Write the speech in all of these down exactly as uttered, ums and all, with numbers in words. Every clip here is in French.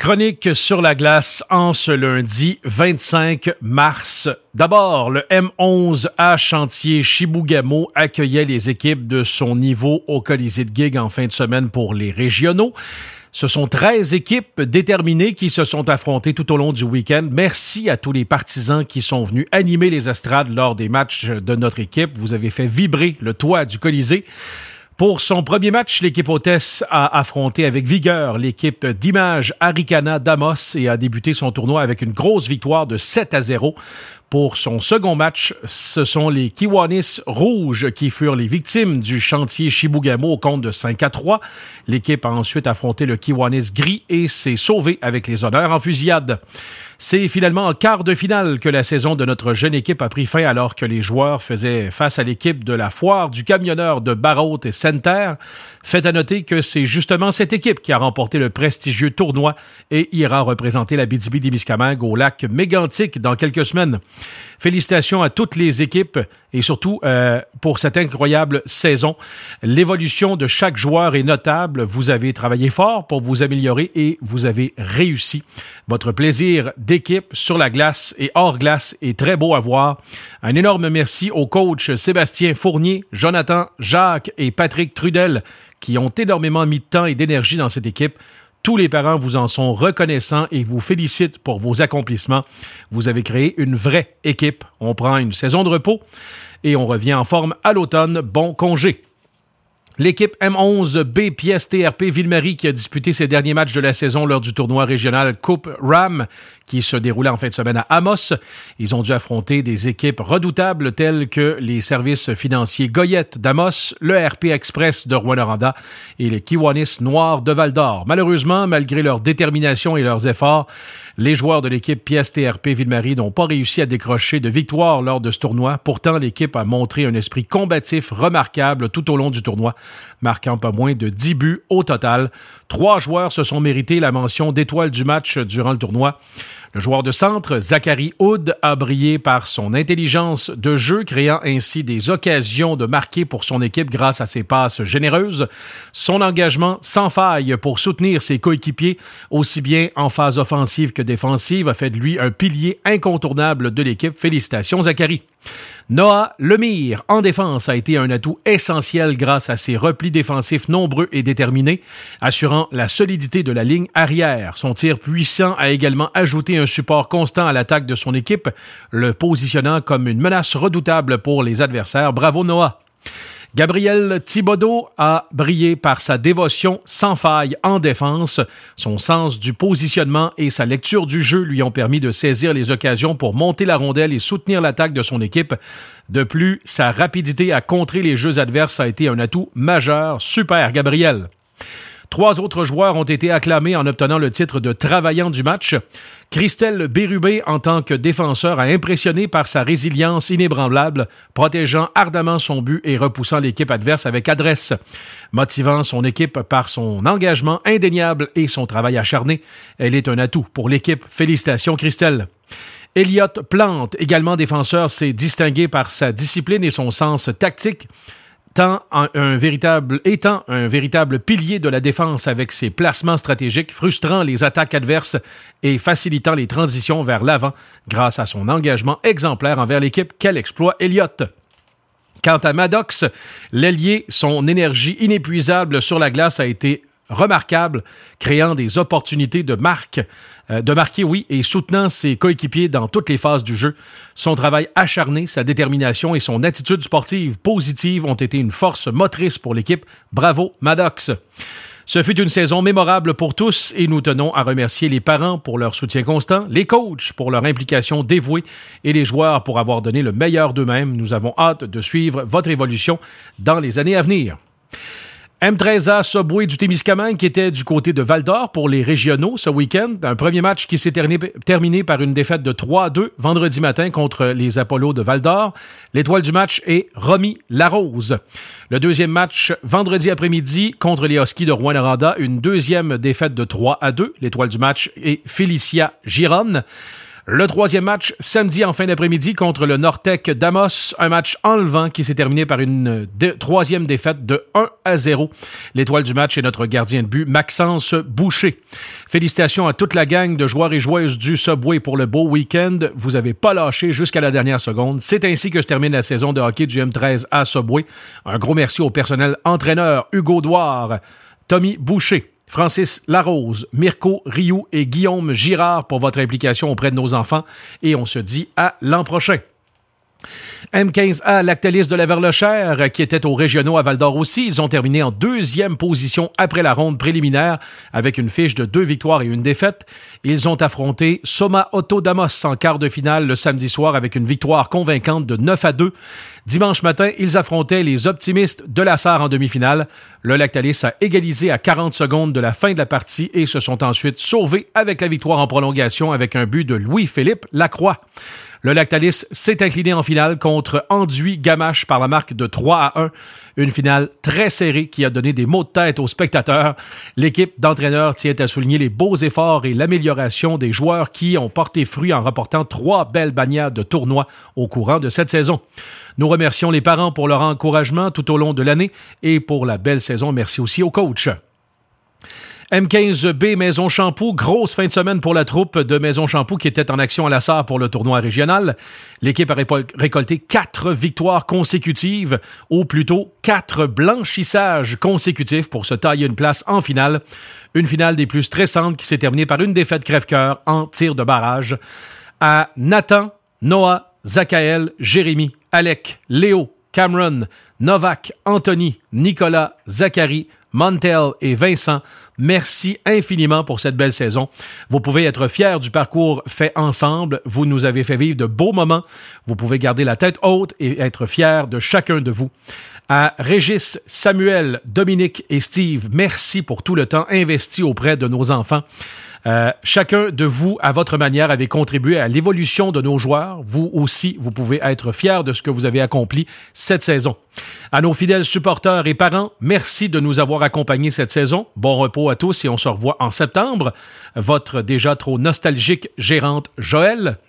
Chronique sur la glace en ce lundi vingt-cinq mars. D'abord, le M onze à Chantier Chibougamau accueillait les équipes de son niveau au Colisée de Gig en fin de semaine pour les régionaux. Ce sont treize équipes déterminées qui se sont affrontées tout au long du week-end. Merci à tous les partisans qui sont venus animer les estrades lors des matchs de notre équipe. Vous avez fait vibrer le toit du Colisée. Pour son premier match, l'équipe hôtesse a affronté avec vigueur l'équipe d'Images Arikana d'Amos et a débuté son tournoi avec une grosse victoire de sept à zéro. Pour son second match, ce sont les Kiwanis Rouges qui furent les victimes du Chantier Chibougamau au compte de cinq à trois. L'équipe a ensuite affronté le Kiwanis Gris et s'est sauvée avec les honneurs en fusillade. C'est finalement en quart de finale que la saison de notre jeune équipe a pris fin alors que les joueurs faisaient face à l'équipe de la foire du camionneur de Barrault et Center. Fait à noter que c'est justement cette équipe qui a remporté le prestigieux tournoi et ira représenter la Abitibi-Témiscamingue au lac Mégantic dans quelques semaines. Félicitations à toutes les équipes et surtout euh, pour cette incroyable saison. L'évolution de chaque joueur est notable. Vous avez travaillé fort pour vous améliorer et vous avez réussi. Votre plaisir d'équipe sur la glace et hors glace est très beau à voir. Un énorme merci aux coachs Sébastien Fournier, Jonathan Jacques et Patrick Trudel qui ont énormément mis de temps et d'énergie dans cette équipe. Tous les parents vous en sont reconnaissants et vous félicitent pour vos accomplissements. Vous avez créé une vraie équipe. On prend une saison de repos et on revient en forme à l'automne. Bon congé. L'équipe M onze B pièce T R P Ville-Marie qui a disputé ses derniers matchs de la saison lors du tournoi régional Coupe Ram qui se déroulait en fin de semaine à Amos. Ils ont dû affronter des équipes redoutables telles que les services financiers Goyette d'Amos, le R P Express de Rouyn-Noranda et les Kiwanis Noirs de Val-d'Or. Malheureusement, malgré leur détermination et leurs efforts, les joueurs de l'équipe pièce T R P Ville-Marie n'ont pas réussi à décrocher de victoire lors de ce tournoi. Pourtant, l'équipe a montré un esprit combatif remarquable tout au long du tournoi, marquant pas moins de dix buts au total. Trois joueurs se sont mérités la mention d'étoile du match durant le tournoi. Le joueur de centre, Zachary Hood, a brillé par son intelligence de jeu, créant ainsi des occasions de marquer pour son équipe grâce à ses passes généreuses. Son engagement sans faille pour soutenir ses coéquipiers, aussi bien en phase offensive que défensive, a fait de lui un pilier incontournable de l'équipe. Félicitations, Zachary. Noah Lemire, en défense, a été un atout essentiel grâce à ses replis défensifs nombreux et déterminés, assurant la solidité de la ligne arrière. Son tir puissant a également ajouté un support constant à l'attaque de son équipe, le positionnant comme une menace redoutable pour les adversaires. Bravo Noah! Gabriel Thibodeau a brillé par sa dévotion sans faille en défense. Son sens du positionnement et sa lecture du jeu lui ont permis de saisir les occasions pour monter la rondelle et soutenir l'attaque de son équipe. De plus, sa rapidité à contrer les jeux adverses a été un atout majeur. Super, Gabriel! Trois autres joueurs ont été acclamés en obtenant le titre de travaillant du match. Christelle Bérubé, en tant que défenseur, a impressionné par sa résilience inébranlable, protégeant ardemment son but et repoussant l'équipe adverse avec adresse. Motivant son équipe par son engagement indéniable et son travail acharné, elle est un atout pour l'équipe. Félicitations, Christelle. Elliot Plante, également défenseur, s'est distingué par sa discipline et son sens tactique. Tant un, un véritable, étant un véritable pilier de la défense avec ses placements stratégiques, frustrant les attaques adverses et facilitant les transitions vers l'avant grâce à son engagement exemplaire envers l'équipe. Quel exploit, Elliott! Quant à Maddox, l'ailier, son énergie inépuisable sur la glace a été remarquable, créant des opportunités de marque, euh, de marquer, oui, et soutenant ses coéquipiers dans toutes les phases du jeu. Son travail acharné, sa détermination et son attitude sportive positive ont été une force motrice pour l'équipe. Bravo, Maddox! Ce fut une saison mémorable pour tous et nous tenons à remercier les parents pour leur soutien constant, les coachs pour leur implication dévouée et les joueurs pour avoir donné le meilleur d'eux-mêmes. Nous avons hâte de suivre votre évolution dans les années à venir. M treize A Subway du Témiscamingue qui était du côté de Val-d'Or pour les régionaux ce week-end. Un premier match qui s'est terminé, terminé par une défaite de trois à deux vendredi matin contre les Apollos de Val-d'Or. L'étoile du match est Romy Larose. Le deuxième match vendredi après-midi contre les Huskies de Rouyn-Noranda. Une deuxième défaite de trois à deux. L'étoile du match est Félicia Gironne. Le troisième match, samedi en fin d'après-midi contre le Nortec d'Amos, un match enlevant qui s'est terminé par une de, troisième défaite de un à zéro. L'étoile du match est notre gardien de but, Maxence Boucher. Félicitations à toute la gang de joueurs et joueuses du Subway pour le beau week-end. Vous avez pas lâché jusqu'à la dernière seconde. C'est ainsi que se termine la saison de hockey du M treize à Subway. Un gros merci au personnel entraîneur Hugo Douard, Tommy Boucher, Francis Larose, Mirko Rioux et Guillaume Girard pour votre implication auprès de nos enfants. Et on se dit à l'an prochain. M quinze A, Lactalis de la Verlechère, qui était aux régionaux à Val-d'Or aussi. Ils ont terminé en deuxième position après la ronde préliminaire avec une fiche de deux victoires et une défaite. Ils ont affronté Soma Otto Damos en quart de finale le samedi soir avec une victoire convaincante de neuf à deux. Dimanche matin, ils affrontaient les Optimistes de la Sarre en demi-finale. Le Lactalis a égalisé à quarante secondes de la fin de la partie et se sont ensuite sauvés avec la victoire en prolongation avec un but de Louis-Philippe Lacroix. Le Lactalis s'est incliné en finale contre Anduy-Gamache par la marque de trois à un. Une finale très serrée qui a donné des maux de tête aux spectateurs. L'équipe d'entraîneurs tient à souligner les beaux efforts et l'amélioration des joueurs qui ont porté fruit en remportant trois belles bannières de tournoi au courant de cette saison. Nous remercions les parents pour leur encouragement tout au long de l'année et pour la belle saison. Merci aussi aux coachs. M quinze B Maison Champoux, grosse fin de semaine pour la troupe de Maison Champoux qui était en action à la Sarre pour le tournoi régional. L'équipe a récolté quatre victoires consécutives, ou plutôt quatre blanchissages consécutifs pour se tailler une place en finale. Une finale des plus stressantes qui s'est terminée par une défaite crève-cœur en tir de barrage. À Nathan, Noah, Zachaël, Jérémy, Alec, Léo, Cameron, Novak, Anthony, Nicolas, Zachary, Montel et Vincent, merci infiniment pour cette belle saison. Vous pouvez être fiers du parcours fait ensemble. Vous nous avez fait vivre de beaux moments. Vous pouvez garder la tête haute et être fiers de chacun de vous. À Régis, Samuel, Dominique et Steve, merci pour tout le temps investi auprès de nos enfants. Euh, chacun de vous, à votre manière, avez contribué à l'évolution de nos joueurs. Vous aussi, vous pouvez être fiers de ce que vous avez accompli cette saison. À nos fidèles supporters et parents, merci de nous avoir accompagnés cette saison. Bon repos à tous et on se revoit en septembre. Votre déjà trop nostalgique gérante Joël.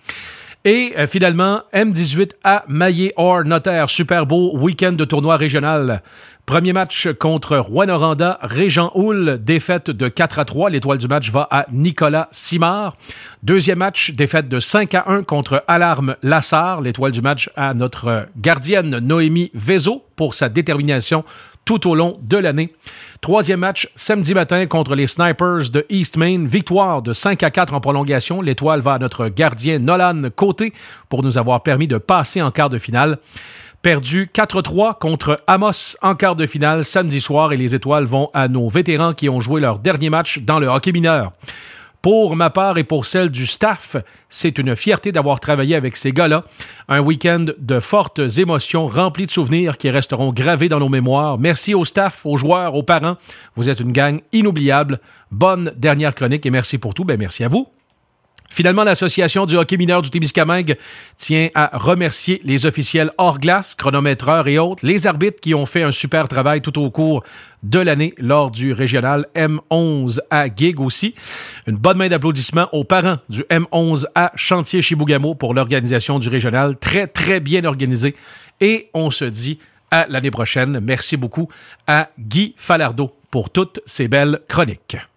Et euh, finalement, M dix-huit à Maillé-Or Notaire. Super beau week-end de tournoi régional. Premier match contre Rouyn-Noranda, Régent-Houle, défaite de quatre à trois. L'étoile du match va à Nicolas Simard. Deuxième match, défaite de cinq à un contre Alarme Lassar. L'étoile du match à notre gardienne Noémie Vézo pour sa détermination tout au long de l'année. Troisième match, samedi matin contre les Snipers de East Main. Victoire de cinq à quatre en prolongation. L'étoile va à notre gardien Nolan Côté pour nous avoir permis de passer en quart de finale. Perdu quatre à trois contre Amos en quart de finale samedi soir et les étoiles vont à nos vétérans qui ont joué leur dernier match dans le hockey mineur. Pour ma part et pour celle du staff, c'est une fierté d'avoir travaillé avec ces gars-là. Un week-end de fortes émotions rempli de souvenirs qui resteront gravés dans nos mémoires. Merci au staff, aux joueurs, aux parents. Vous êtes une gang inoubliable. Bonne dernière chronique et merci pour tout. Ben, merci à vous. Finalement, l'Association du hockey mineur du Témiscamingue tient à remercier les officiels hors glace, chronométreurs et autres, les arbitres qui ont fait un super travail tout au cours de l'année lors du régional M onze à Gig aussi. Une bonne main d'applaudissements aux parents du M onze à Chantier-Chibougamau pour l'organisation du régional. Très, très bien organisé. Et on se dit à l'année prochaine. Merci beaucoup à Guy Falardeau pour toutes ces belles chroniques.